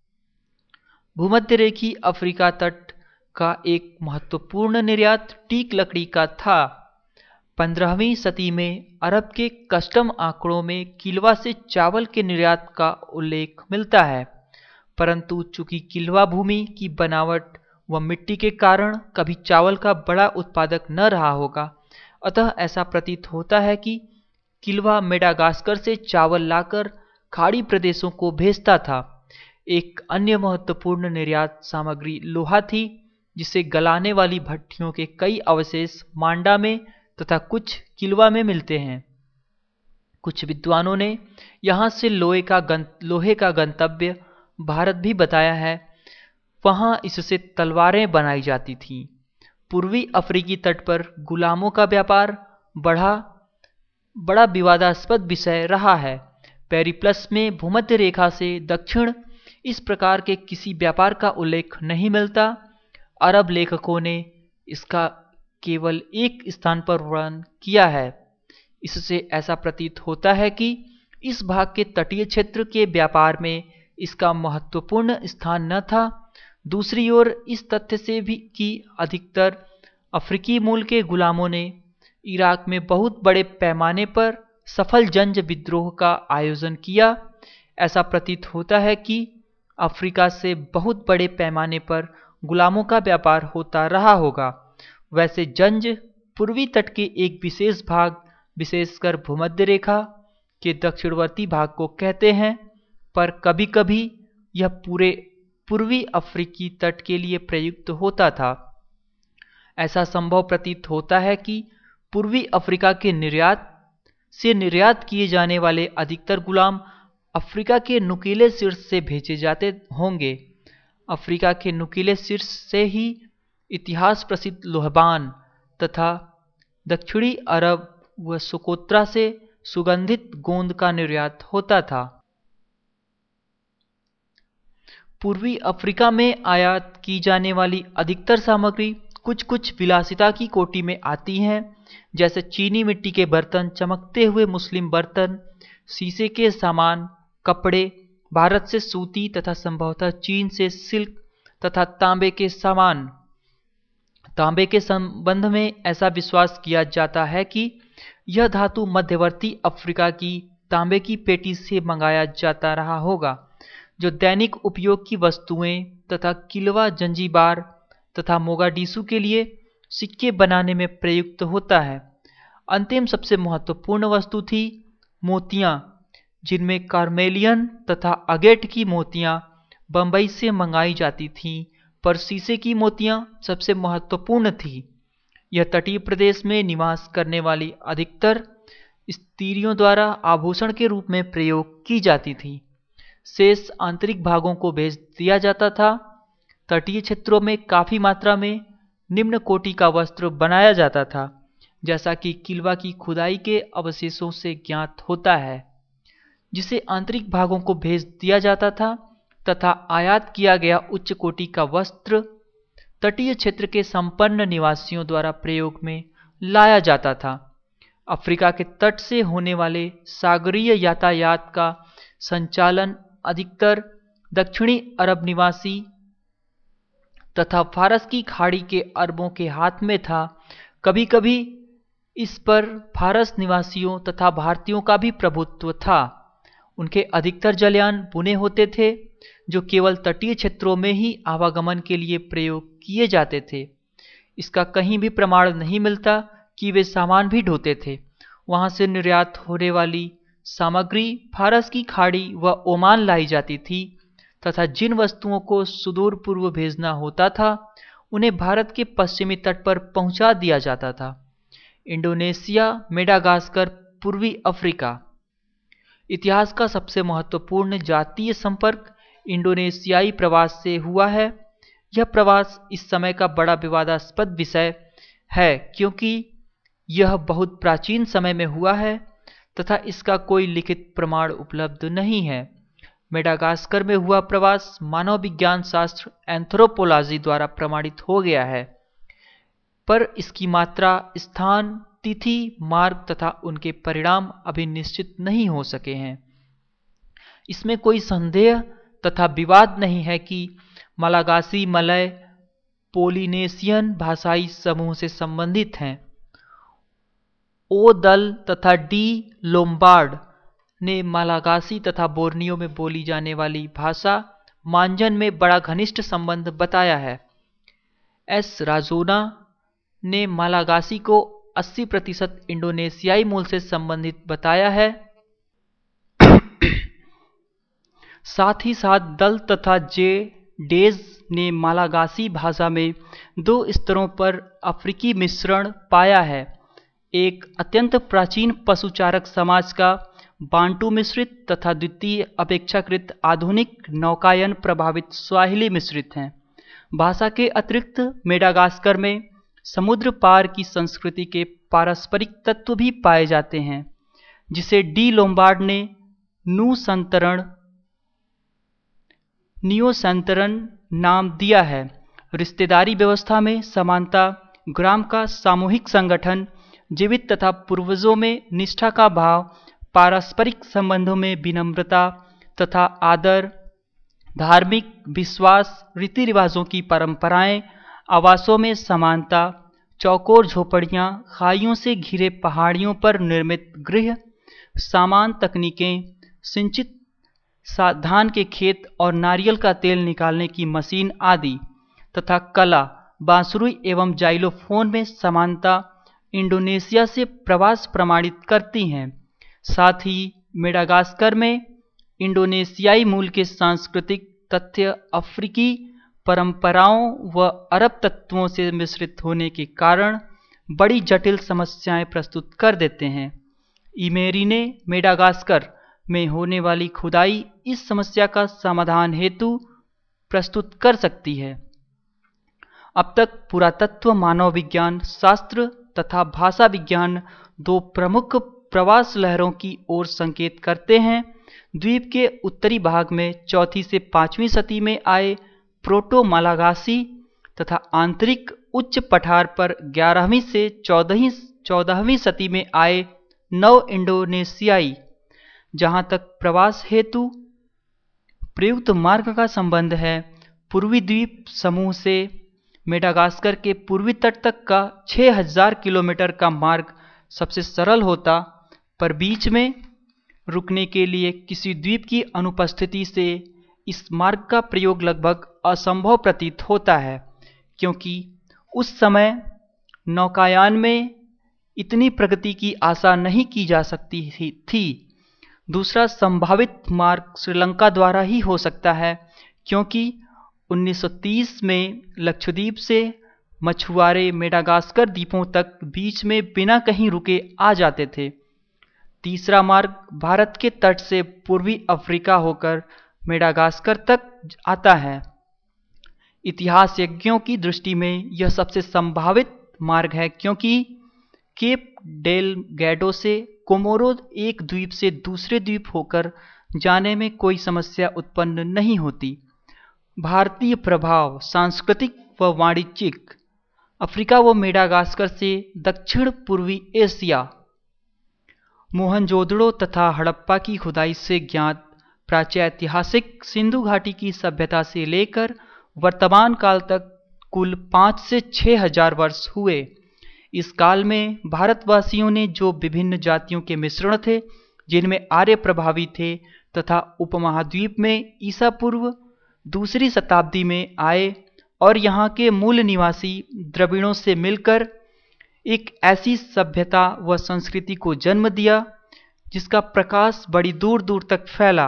भूमध्य रेखी अफ्रीका तट का एक महत्वपूर्ण निर्यात टीक लकड़ी का था। 15वीं सदी में अरब के कस्टम आंकड़ों में किल्वा से चावल के निर्यात का उल्लेख मिलता है, परंतु चूंकि किल्वा भूमि की बनावट व मिट्टी के कारण कभी चावल का बड़ा उत्पादक न रहा होगा, अतः ऐसा प्रतीत होता है कि किल्वा मेडागास्कर से चावल लाकर खाड़ी प्रदेशों को भेजता था। एक अन्य महत्वपूर्ण निर्यात सामग्री लोहा थी, जिसे गलाने वाली भट्टियों के कई अवशेष मांडा में तथा कुछ किल्वा में मिलते हैं। कुछ विद्वानों ने यहाँ से लोहे का गंतव्य भारत भी बताया है। वहाँ इससे तलवारें बनाई जाती थीं। पूर्वी अफ्रीकी तट पर गुलामों का व्यापार बड़ा विवादास्पद विषय रहा है। पेरिप्लस में भूमध्य रेखा से दक्षिण इस प्रकार के किसी व्यापार का उल्लेख नहीं मिलता। अरब लेखकों ने इसका केवल एक स्थान पर वर्णन किया है। इससे ऐसा प्रतीत होता है कि इस भाग के तटीय क्षेत्र के व्यापार में इसका महत्वपूर्ण स्थान न था। दूसरी ओर इस तथ्य से भी कि अधिकतर अफ्रीकी मूल के गुलामों ने इराक में बहुत बड़े पैमाने पर सफल जंज विद्रोह का आयोजन किया, ऐसा प्रतीत होता है कि अफ्रीका से बहुत बड़े पैमाने पर गुलामों का व्यापार होता रहा होगा। वैसे जंज पूर्वी तट के एक विशेष भाग, विशेषकर भूमध्य रेखा के दक्षिणवर्ती भाग को कहते हैं, पर कभी कभी यह पूरे पूर्वी अफ्रीकी तट के लिए प्रयुक्त होता था। ऐसा संभव प्रतीत होता है कि पूर्वी अफ्रीका के निर्यात किए जाने वाले अधिकतर गुलाम अफ्रीका के नुकीले शीर्ष से भेजे जाते होंगे। अफ्रीका के नुकीले शीर्ष से ही इतिहास प्रसिद्ध लोहबान तथा दक्षिणी अरब व सोकोत्रा से सुगंधित गोंद का निर्यात होता था। पूर्वी अफ्रीका में आयात की जाने वाली अधिकतर सामग्री कुछ विलासिता की कोटि में आती हैं, जैसे चीनी मिट्टी के बर्तन, चमकते हुए मुस्लिम बर्तन, शीशे के सामान, कपड़े, भारत से सूती तथा संभवतः चीन से सिल्क तथा तांबे के सामान। तांबे के संबंध में ऐसा विश्वास किया जाता है कि यह धातु मध्यवर्ती अफ्रीका की तांबे की पेटी से मंगाया जाता रहा होगा, जो दैनिक उपयोग की वस्तुएं तथा किल्वा, जंजीबार तथा मोगाडिशु के लिए सिक्के बनाने में प्रयुक्त होता है। अंतिम सबसे महत्वपूर्ण वस्तु थी मोतियां, जिनमें कार्मेलियन तथा अगेट की मोतियां बंबई से मंगाई जाती थीं, पर शीशे की मोतियां सबसे महत्वपूर्ण थी। यह तटीय प्रदेश में निवास करने वाली अधिकतर स्त्रियों द्वारा आभूषण के रूप में प्रयोग की जाती थी। शेष आंतरिक भागों को भेज दिया जाता था। तटीय क्षेत्रों में काफी मात्रा में निम्न कोटि का वस्त्र बनाया जाता था, जैसा कि किल्वा की खुदाई के अवशेषों से ज्ञात होता है, जिसे आंतरिक भागों को भेज दिया जाता था, तथा आयात किया गया उच्च कोटि का वस्त्र तटीय क्षेत्र के संपन्न निवासियों द्वारा प्रयोग में लाया जाता था। अफ्रीका के तट से होने वाले सागरीय यातायात का संचालन अधिकतर दक्षिणी अरब निवासी तथा फारस की खाड़ी के अरबों के हाथ में था। कभी कभी इस पर फारस निवासियों तथा भारतीयों का भी प्रभुत्व था। उनके अधिकतर जलयान बुने होते थे, जो केवल तटीय क्षेत्रों में ही आवागमन के लिए प्रयोग किए जाते थे। इसका कहीं भी प्रमाण नहीं मिलता कि वे सामान भी ढोते थे। वहां से निर्यात होने वाली सामग्री फारस की खाड़ी व ओमान लाई जाती थी, तथा जिन वस्तुओं को सुदूर पूर्व भेजना होता था, उन्हें भारत के पश्चिमी तट पर पहुंचा दिया जाता था। इंडोनेशिया, मेडागास्कर, पूर्वी अफ्रीका। इतिहास का सबसे महत्वपूर्ण जातीय संपर्क इंडोनेशियाई प्रवास से हुआ है। यह प्रवास इस समय का बड़ा विवादास्पद विषय है, क्योंकि यह बहुत प्राचीन समय में हुआ है तथा इसका कोई लिखित प्रमाण उपलब्ध नहीं है। मेडागास्कर में हुआ प्रवास मानव विज्ञान शास्त्र एंथ्रोपोलॉजी द्वारा प्रमाणित हो गया है, पर इसकी मात्रा, स्थान, तिथि, मार्ग तथा उनके परिणाम अभी निश्चित नहीं हो सके हैं। इसमें कोई संदेह तथा विवाद नहीं है कि मलागासी मलय पोलिनेशियन भाषाई समूह से संबंधित हैं। ओ दल तथा डी लोम्बार्ड ने मलागासी तथा बोर्नियो में बोली जाने वाली भाषा मांजन में बड़ा घनिष्ठ संबंध बताया है। एस राजोना ने मलागासी को 80% इंडोनेशियाई मूल से संबंधित बताया है। साथ ही साथ दल तथा जे डेज ने मलागासी भाषा में 2 स्तरों पर अफ्रीकी मिश्रण पाया है, एक अत्यंत प्राचीन पशुचारक समाज का बांटू मिश्रित तथा द्वितीय अपेक्षाकृत आधुनिक नौकायन प्रभावित स्वाहिली मिश्रित हैं। भाषा के अतिरिक्त मेडागास्कर में समुद्र पार की संस्कृति के पारस्परिक तत्व भी पाए जाते हैं, जिसे डी लोम्बार्ड ने नियोसेंतरन नाम दिया है। रिश्तेदारी व्यवस्था में समानता, ग्राम का सामूहिक संगठन, जीवित तथा पूर्वजों में निष्ठा का भाव, पारस्परिक संबंधों में विनम्रता तथा आदर, धार्मिक विश्वास, रीति रिवाजों की परंपराएं, आवासों में समानता, चौकोर झोपड़ियां, खाइयों से घिरे पहाड़ियों पर निर्मित गृह, सामान तकनीकें, सिंचित धान के खेत और नारियल का तेल निकालने की मशीन आदि, तथा कला, बांसुरी एवं जाइलोफोन में समानता इंडोनेशिया से प्रवास प्रमाणित करती हैं। साथ ही मेडागास्कर में इंडोनेशियाई मूल के सांस्कृतिक तथ्य अफ्रीकी परंपराओं व अरब तत्वों से मिश्रित होने के कारण बड़ी जटिल समस्याएं प्रस्तुत कर देते हैं। इमेरी ने मेडागास्कर में होने वाली खुदाई इस समस्या का समाधान हेतु प्रस्तुत कर सकती है। अब तक पुरातत्व, मानव विज्ञान शास्त्र तथा भाषा विज्ञान 2 प्रमुख प्रवास लहरों की ओर संकेत करते हैं। द्वीप के उत्तरी भाग में 4वीं से 5वीं सदी में आए प्रोटो मलागासी तथा आंतरिक उच्च पठार पर 11वीं से 14वीं सदी में आए नव इंडोनेशियाई। जहां तक प्रवास हेतु प्रयुक्त मार्ग का संबंध है, पूर्वी द्वीप समूह से मेडागास्कर के पूर्वी तट तक का 6000 किलोमीटर का मार्ग सबसे सरल होता, पर बीच में रुकने के लिए किसी द्वीप की अनुपस्थिति से इस मार्ग का प्रयोग लगभग असंभव प्रतीत होता है, क्योंकि उस समय नौकायान में इतनी प्रगति की आशा नहीं की जा सकती थी। दूसरा संभावित मार्ग श्रीलंका द्वारा ही हो सकता है, क्योंकि 1930 में लक्षद्वीप से मछुआरे मेडागास्कर द्वीपों तक बीच में बिना कहीं रुके आ जाते थे। तीसरा मार्ग भारत के तट से पूर्वी अफ्रीका होकर मेडागास्कर तक आता है। इतिहासज्ञों की दृष्टि में यह सबसे संभावित मार्ग है, क्योंकि केप डेलगैडो से कोमोरो एक द्वीप से दूसरे द्वीप होकर जाने में कोई समस्या उत्पन्न नहीं होती। भारतीय प्रभाव सांस्कृतिक व वाणिज्यिक अफ्रीका व मेडागास्कर से दक्षिण पूर्वी एशिया। मोहनजोदड़ो तथा हड़प्पा की खुदाई से ज्ञात प्राचैतिहासिक सिंधु घाटी की सभ्यता से लेकर वर्तमान काल तक कुल 5 से 6 हजार वर्ष हुए। इस काल में भारतवासियों ने जो विभिन्न जातियों के मिश्रण थे, जिनमें आर्य प्रभावी थे तथा उपमहाद्वीप में ईसा पूर्व दूसरी शताब्दी में आए और यहाँ के मूल निवासी द्रविड़ों से मिलकर एक ऐसी सभ्यता व संस्कृति को जन्म दिया जिसका प्रकाश बड़ी दूर दूर तक फैला।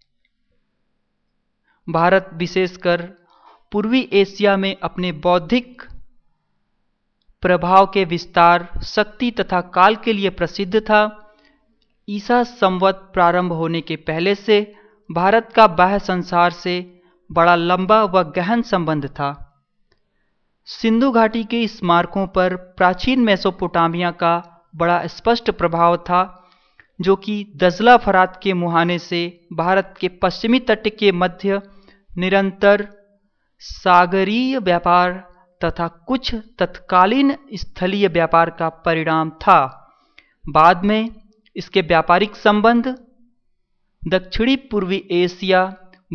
भारत विशेषकर पूर्वी एशिया में अपने बौद्धिक प्रभाव के विस्तार, शक्ति तथा काल के लिए प्रसिद्ध था। ईसा संवत प्रारंभ होने के पहले से भारत का बाह्य संसार से बड़ा लंबा व गहन संबंध था। सिंधु घाटी के स्मारकों पर प्राचीन मेसोपोटामिया का बड़ा स्पष्ट प्रभाव था, जो कि दजला फरात के मुहाने से भारत के पश्चिमी तट के मध्य निरंतर सागरीय व्यापार तथा कुछ तत्कालीन स्थलीय व्यापार का परिणाम था। बाद में इसके व्यापारिक संबंध दक्षिणी पूर्वी एशिया,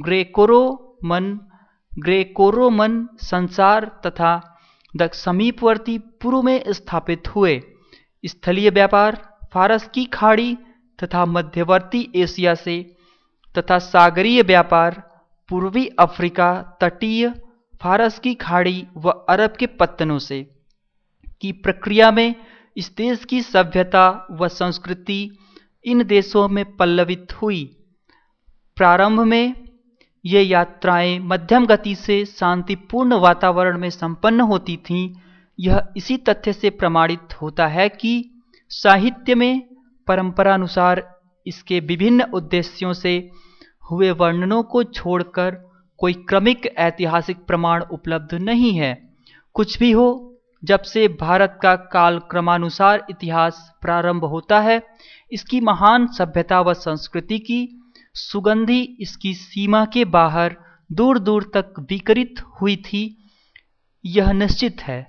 ग्रेको रोमन संसार तथा समीपवर्ती पूर्व में स्थापित हुए। स्थलीय व्यापार फारस की खाड़ी तथा मध्यवर्ती एशिया से तथा सागरीय व्यापार पूर्वी अफ्रीका, तटीय फारस की खाड़ी व अरब के पत्तनों से की प्रक्रिया में इस देश की सभ्यता व संस्कृति इन देशों में पल्लवित हुई। प्रारंभ में ये यात्राएं मध्यम गति से शांतिपूर्ण वातावरण में संपन्न होती थीं। यह इसी तथ्य से प्रमाणित होता है कि साहित्य में परंपरानुसार इसके विभिन्न उद्देश्यों से हुए वर्णनों को छोड़कर कोई क्रमिक ऐतिहासिक प्रमाण उपलब्ध नहीं है। कुछ भी हो, जब से भारत का काल क्रमानुसार इतिहास प्रारंभ होता है, इसकी महान सभ्यता व संस्कृति की सुगंधी इसकी सीमा के बाहर दूर दूर तक विकिरित हुई थी, यह निश्चित है।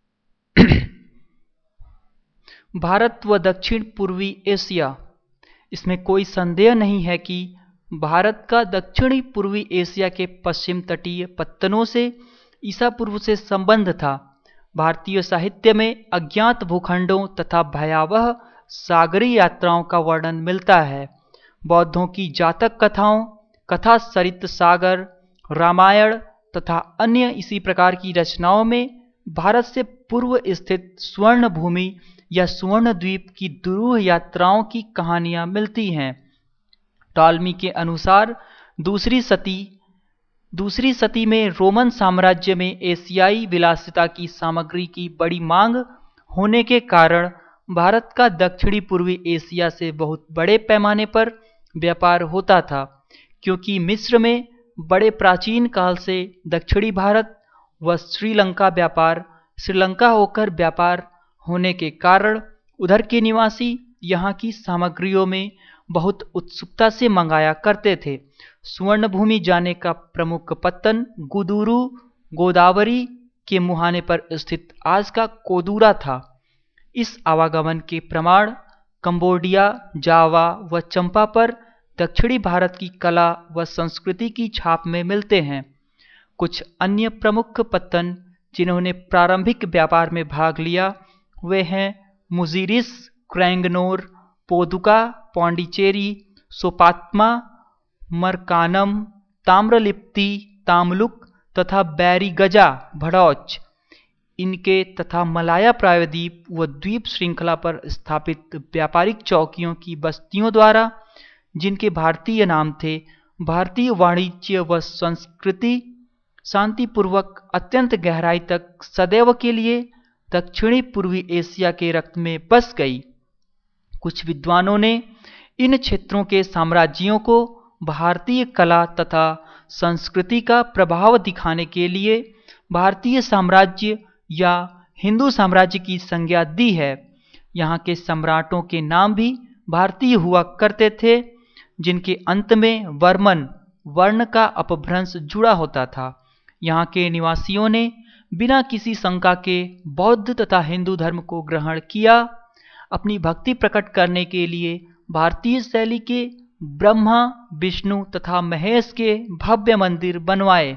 भारत व दक्षिण पूर्वी एशिया, इसमें कोई संदेह नहीं है कि भारत का दक्षिणी पूर्वी एशिया के पश्चिम तटीय पत्तनों से ईसा पूर्व से संबंध था। भारतीय साहित्य में अज्ञात भूखंडों तथा भयावह सागरीय यात्राओं का वर्णन मिलता है। बौद्धों की जातक कथाओं, कथा सरित सागर, रामायण तथा अन्य इसी प्रकार की रचनाओं में भारत से पूर्व स्थित स्वर्ण भूमि या स्वर्ण द्वीप की दुरूह यात्राओं की कहानियां मिलती हैं। टॉलमी के अनुसार दूसरी सदी में रोमन साम्राज्य में एशियाई विलासिता की सामग्री की बड़ी मांग होने के कारण भारत का दक्षिणी पूर्वी एशिया से बहुत बड़े पैमाने पर व्यापार होता था। क्योंकि मिस्र में बड़े प्राचीन काल से दक्षिणी भारत व श्रीलंका होकर व्यापार होने के कारण उधर के निवासी यहाँ की सामग्रियों में बहुत उत्सुकता से मंगाया करते थे। स्वर्ण भूमि जाने का प्रमुख पत्तन गुदुरु गोदावरी के मुहाने पर स्थित आज का कोदूरा था। इस आवागमन के प्रमाण कंबोडिया, जावा व चंपा पर दक्षिणी भारत की कला व संस्कृति की छाप में मिलते हैं। कुछ अन्य प्रमुख पत्तन जिन्होंने प्रारंभिक व्यापार में भाग लिया वे हैं मुजीरिस, क्रैंगनोर, पोदुका, पौंडीचेरी, सोपात्मा, मरकानम, ताम्रलिप्ति, तामलुक तथा बैरीगजा भड़ौच इनके तथा मलाया प्रायद्वीप व द्वीप श्रृंखला पर स्थापित व्यापारिक चौकियों की बस्तियों द्वारा, जिनके भारतीय नाम थे, भारतीय वाणिज्य व संस्कृति शांतिपूर्वक अत्यंत गहराई तक सदैव के लिए दक्षिणी पूर्वी एशिया के रक्त में बस गई। कुछ विद्वानों ने इन क्षेत्रों के साम्राज्यों को भारतीय कला तथा संस्कृति का प्रभाव दिखाने के लिए भारतीय साम्राज्य या हिंदू साम्राज्य की संज्ञा दी है। यहाँ के सम्राटों के नाम भी भारतीय हुआ करते थे, जिनके अंत में वर्मन वर्ण का अपभ्रंश जुड़ा होता था। यहाँ के निवासियों ने बिना किसी शंका के बौद्ध तथा हिंदू धर्म को ग्रहण किया। अपनी भक्ति प्रकट करने के लिए भारतीय शैली के ब्रह्मा, विष्णु तथा महेश के भव्य मंदिर बनवाए।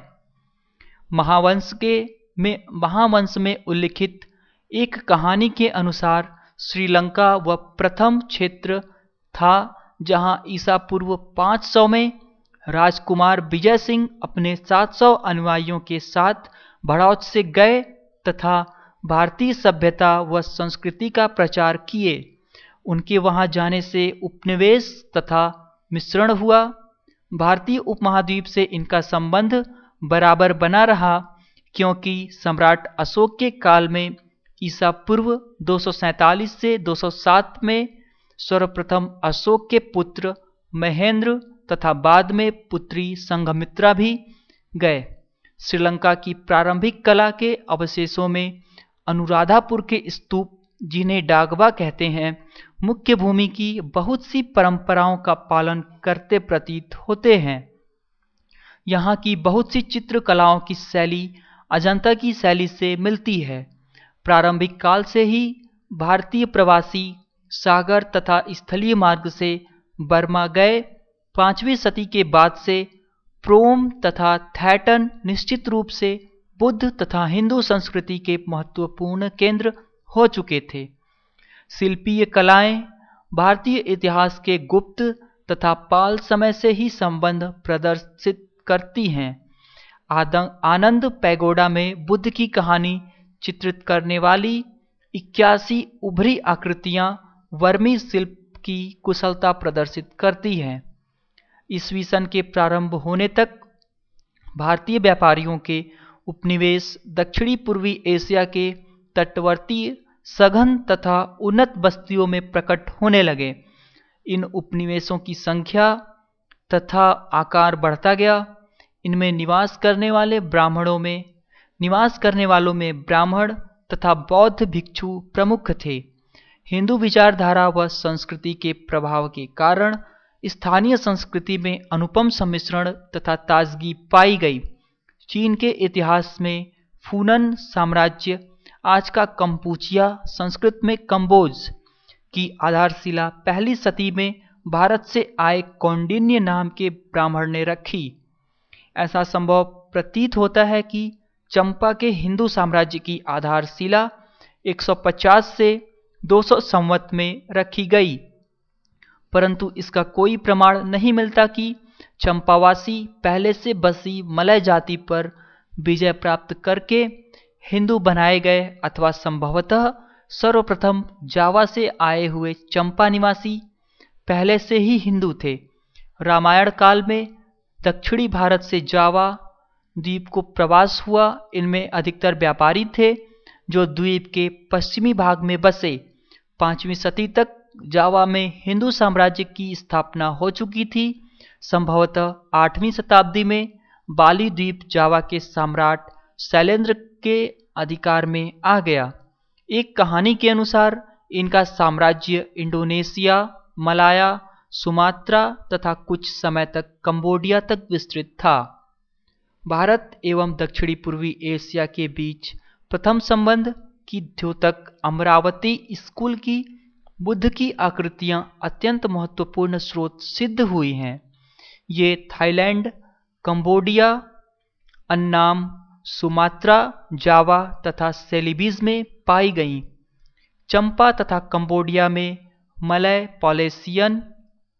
महावंश में उल्लिखित एक कहानी के अनुसार श्रीलंका वह प्रथम क्षेत्र था जहां ईसा पूर्व 500 में राजकुमार विजय सिंह अपने 700 अनुयायियों के साथ भड़ौच से गए तथा भारतीय सभ्यता व संस्कृति का प्रचार किए। उनके वहां जाने से उपनिवेश तथा मिश्रण हुआ। भारतीय उपमहाद्वीप से इनका संबंध बराबर बना रहा, क्योंकि सम्राट अशोक के काल में ईसा पूर्व 247 से 207 में सर्वप्रथम अशोक के पुत्र महेंद्र तथा बाद में पुत्री संघमित्रा भी गए। श्रीलंका की प्रारंभिक कला के अवशेषों में अनुराधापुर के स्तूप, जिन्हें डागवा कहते हैं, मुख्य भूमि की बहुत सी परंपराओं का पालन करते प्रतीत होते हैं। यहाँ की बहुत सी चित्रकलाओं की शैली अजंता की शैली से मिलती है। प्रारंभिक काल से ही भारतीय प्रवासी सागर तथा स्थलीय मार्ग से बर्मा गए। 5वीं सदी के बाद से प्रोम तथा थैटन निश्चित रूप से बुद्ध तथा हिंदू संस्कृति के महत्वपूर्ण केंद्र हो चुके थे। शिल्पीय कलाएं भारतीय इतिहास के गुप्त तथा पाल समय से ही संबंध प्रदर्शित करती हैं। आनंद पैगोडा में बुद्ध की कहानी चित्रित करने वाली 81 उभरी आकृतियां वर्मी शिल्प की कुशलता प्रदर्शित करती हैं। ईस्वी सन के प्रारंभ होने तक भारतीय व्यापारियों के उपनिवेश दक्षिणी पूर्वी एशिया के तटवर्ती सघन तथा उन्नत बस्तियों में प्रकट होने लगे। इन उपनिवेशों की संख्या तथा आकार बढ़ता गया। इनमें निवास करने वालों में ब्राह्मण तथा बौद्ध भिक्षु प्रमुख थे। हिंदू विचारधारा व संस्कृति के प्रभाव के कारण स्थानीय संस्कृति में अनुपम सम्मिश्रण तथा ताजगी पाई गई। चीन के इतिहास में फूनन साम्राज्य, आज का कंपूचिया, संस्कृत में कंबोज, की आधारशिला पहली सदी में भारत से आए कौंडिन्य नाम के ब्राह्मण ने रखी। ऐसा संभव प्रतीत होता है कि चंपा के हिंदू साम्राज्य की आधारशिला 150 से 200 संवत में रखी गई, परंतु इसका कोई प्रमाण नहीं मिलता कि चंपावासी पहले से बसी मलय जाति पर विजय प्राप्त करके हिंदू बनाए गए अथवा संभवतः सर्वप्रथम जावा से आए हुए चंपा निवासी पहले से ही हिंदू थे। रामायण काल में दक्षिणी भारत से जावा द्वीप को प्रवास हुआ। इनमें अधिकतर व्यापारी थे जो द्वीप के पश्चिमी भाग में बसे। 5वीं सदी तक जावा में हिंदू साम्राज्य की स्थापना हो चुकी थी। संभवतः 8वीं शताब्दी में बाली द्वीप जावा के सम्राट शैलेंद्र के अधिकार में आ गया। एक कहानी के अनुसार इनका साम्राज्य इंडोनेशिया, मलाया, सुमात्रा तथा कुछ समय तक कंबोडिया तक विस्तृत था। भारत एवं दक्षिणी पूर्वी एशिया के बीच प्रथम संबंध की द्योतक अमरावती स्कूल की बुद्ध की आकृतियां अत्यंत महत्वपूर्ण स्रोत सिद्ध हुई हैं। ये Thailand, Cambodia, Annam, Sumatra, Java तथा सेलिबीज में पाई गईं। चंपा तथा कंबोडिया में मलय, पॉलिनेशियन,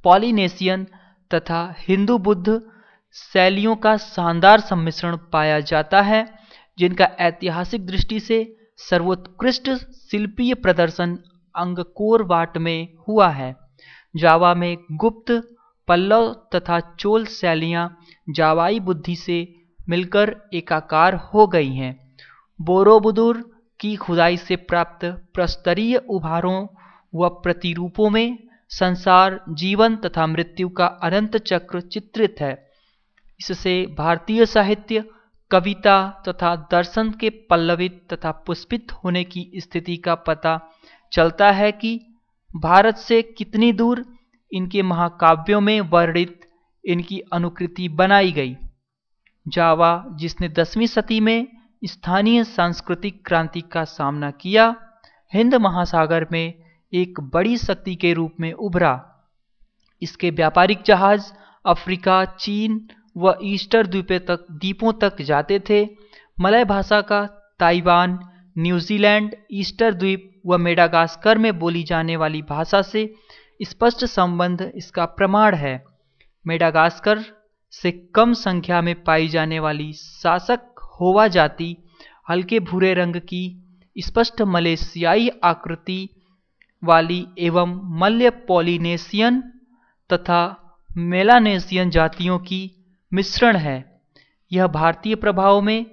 पॉलिनेशियन तथा हिंदू बुद्ध शैलियों का शानदार सम्मिश्रण पाया जाता है, जिनका ऐतिहासिक दृष्टि से सर्वोत्कृष्ट शिल्पीय प्रदर्शन अंगकोर वाट में हुआ है। जावा में गुप्त, पल्लव तथा चोल शैलियाँ जावाई बुद्धि से मिलकर एकाकार हो गई हैं। बोरोबुदुर की खुदाई से प्राप्त प्रस्तरीय उभारों व प्रतिरूपों में संसार, जीवन तथा मृत्यु का अनंत चक्र चित्रित है। इससे भारतीय साहित्य, कविता तथा दर्शन के पल्लवित तथा पुष्पित होने की स्थिति का पता चलता है कि भारत से कितनी दूर इनके महाकाव्यों में वर्णित इनकी अनुकृति बनाई गई। जावा, जिसने 10वीं सदी में स्थानीय सांस्कृतिक क्रांति का सामना किया, हिंद महासागर में एक बड़ी शक्ति के रूप में उभरा। इसके व्यापारिक जहाज अफ्रीका, चीन व ईस्टर द्वीपों तक जाते थे। मलय भाषा का ताइवान, न्यूजीलैंड, ईस्टर द्वीप व मेडागास्कर में बोली जाने वाली भाषा से स्पष्ट संबंध इसका प्रमाण है। मेडागास्कर से कम संख्या में पाई जाने वाली शासक होवा जाति हल्के भूरे रंग की, स्पष्ट मलेशियाई आकृति वाली एवं मलय, पॉलिनेशियन तथा मेलानेशियन जातियों की मिश्रण है। यह भारतीय प्रभाव में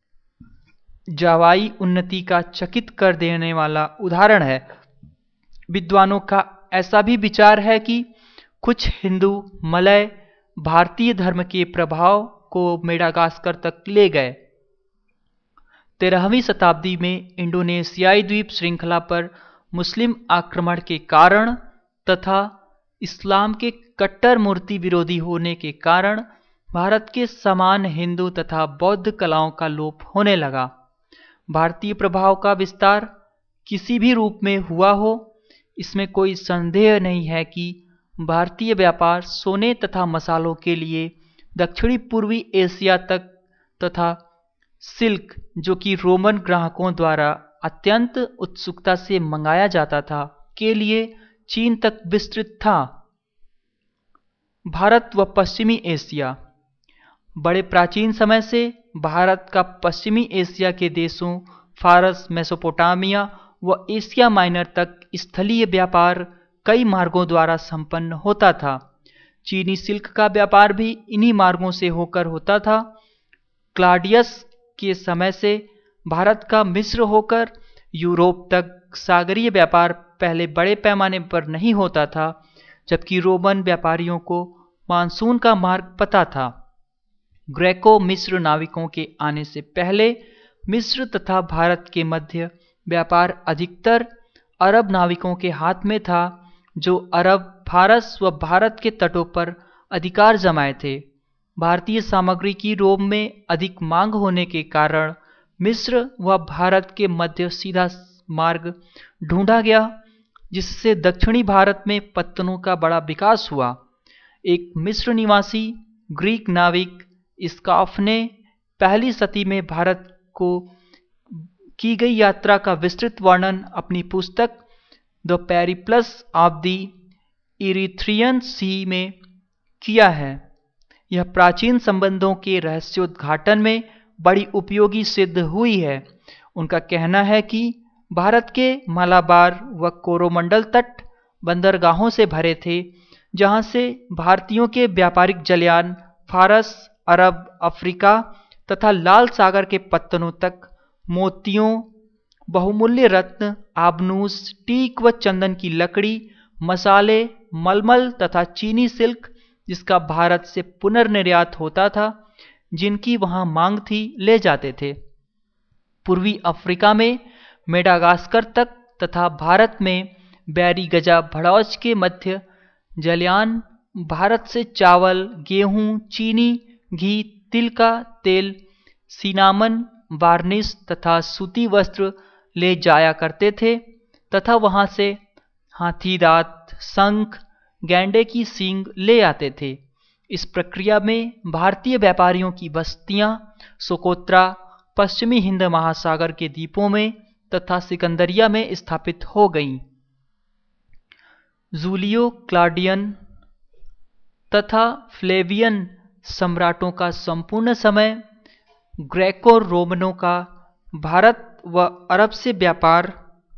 जावाई उन्नति का चकित कर देने वाला उदाहरण है। विद्वानों का ऐसा भी विचार है कि कुछ हिंदू मलय भारतीय धर्म के प्रभाव को मेडागास्कर तक ले गए। 13वीं शताब्दी में इंडोनेशियाई द्वीप श्रृंखला पर मुस्लिम आक्रमण के कारण तथा इस्लाम के कट्टर मूर्ति विरोधी होने के कारण भारत के समान हिंदू तथा बौद्ध कलाओं का लोप होने लगा। भारतीय प्रभाव का विस्तार किसी भी रूप में हुआ हो, इसमें कोई संदेह नहीं है कि भारतीय व्यापार सोने तथा मसालों के लिए दक्षिणी पूर्वी एशिया तक तथा सिल्क, जो कि रोमन ग्राहकों द्वारा अत्यंत उत्सुकता से मंगाया जाता था, के लिए चीन तक विस्तृत था। भारत व पश्चिमी एशिया। बड़े प्राचीन समय से भारत का पश्चिमी एशिया के देशों फारस, मेसोपोटामिया व एशिया माइनर तक स्थलीय व्यापार कई मार्गों द्वारा संपन्न होता था। चीनी सिल्क का व्यापार भी इन्हीं मार्गों से होकर होता था। क्लाडियस के समय से भारत का मिस्र होकर यूरोप तक सागरीय व्यापार पहले बड़े पैमाने पर नहीं होता था, जबकि रोमन व्यापारियों को मानसून का मार्ग पता था। ग्रेको मिस्र नाविकों के आने से पहले मिस्र तथा भारत के मध्य व्यापार अधिकतर अरब नाविकों के हाथ में था, जो अरब, फारस व भारत के तटों पर अधिकार जमाए थे। भारतीय सामग्री की रोम में अधिक मांग होने के कारण मिस्र व भारत के मध्य सीधा मार्ग ढूंढा गया, जिससे दक्षिणी भारत में पत्तनों का बड़ा विकास हुआ। एक मिस्र निवासी ग्रीक नाविक स्काफ ने पहली सदी में भारत को की गई यात्रा का विस्तृत वर्णन अपनी पुस्तक the Periplus of the Erythraean Sea में किया है। यह प्राचीन संबंधों के रहस्योद्घाटन में बड़ी उपयोगी सिद्ध हुई है। उनका कहना है कि भारत के मालाबार व कोरोमंडल तट बंदरगाहों से भरे थे, जहां से भारतीयों के व्यापारिक जलयान फारस, अरब, अफ्रीका तथा लाल सागर के पत्तनों तक मोतियों, बहुमूल्य रत्न, आबनूस, टीक व चंदन की लकड़ी, मसाले, मलमल तथा चीनी सिल्क, जिसका भारत से पुनर्निर्यात होता था, जिनकी वहां मांग थी, ले जाते थे। पूर्वी अफ्रीका में मेडागास्कर तक तथा भारत में बैरी गजा भड़ौच के मध्य जलयान भारत से चावल, गेहूं, चीनी, घी, तिल का तेल, सिनामन, वार्निश तथा सूती वस्त्र ले जाया करते थे तथा वहां से हाथी दांत, शंख, गैंडे की सींग ले आते थे। इस प्रक्रिया में भारतीय व्यापारियों की बस्तियां सोकोत्रा, पश्चिमी हिंद महासागर के द्वीपों में तथा सिकंदरिया में स्थापित हो गईं। जूलियो क्लॉडियन तथा फ्लेवियन सम्राटों का संपूर्ण समय ग्रेको रोमनों का भारत व अरब से व्यापार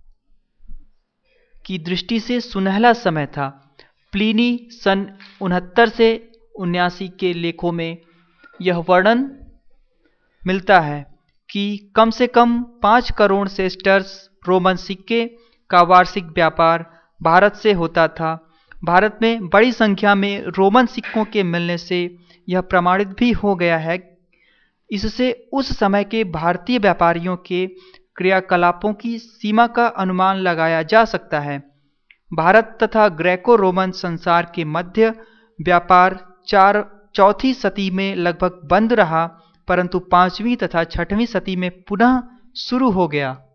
की दृष्टि से सुनहला समय था। प्लिनी सन 69 से 79 के लेखों में यह वर्णन मिलता है कि कम से कम 5 करोड़ सेस्टर्स रोमन सिक्के का वार्षिक व्यापार भारत से होता था। भारत में बड़ी संख्या में रोमन सिक्कों के मिलने से यह प्रमाणित भी हो गया है। इससे उस समय के भारतीय व्यापारियों के क्रियाकलापों की सीमा का अनुमान लगाया जा सकता है। भारत तथा ग्रेको रोमन संसार के मध्य व्यापार चौथी सदी में लगभग बंद रहा, परंतु 5वीं तथा 6वीं सदी में पुनः शुरू हो गया।